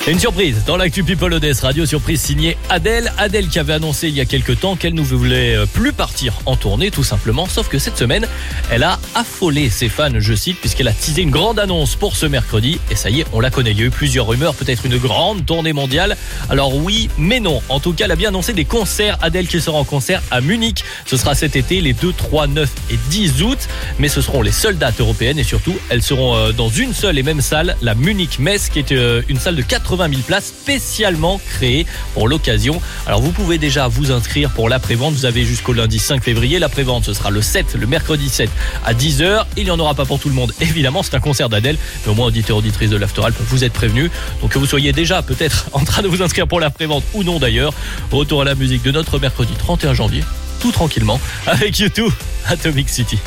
Et une surprise dans l'actu People ODS Radio, surprise signée Adèle. Adèle qui avait annoncé il y a quelques temps qu'elle ne voulait plus partir en tournée tout simplement. Sauf que cette semaine, elle a affolé ses fans, je cite, puisqu'elle a teasé une grande annonce pour ce mercredi. Et ça y est, on la connaît. Il y a eu plusieurs rumeurs, peut-être une grande tournée mondiale. Alors oui, mais non. En tout cas, elle a bien annoncé des concerts. Adèle qui sera en concert à Munich. Ce sera cet été, les 2, 3, 9 et 10 août. Mais ce seront les seules dates européennes et surtout, elles seront dans une seule et même salle, la Munich Messe, qui est une salle de 80 000 places spécialement créée pour l'occasion. Alors vous pouvez déjà vous inscrire pour la prévente. Vous avez jusqu'au lundi 5 février. La prévente, ce sera le mercredi 7 à 10h. Il n'y en aura pas pour tout le monde, évidemment. C'est un concert d'Adèle. Mais au moins, auditeurs, auditrices de l'Afteralp, vous êtes prévenus. Donc que vous soyez déjà peut-être en train de vous inscrire pour la prévente ou non d'ailleurs. Retour à la musique de notre mercredi 31 janvier. Tout tranquillement avec U2 Atomic City.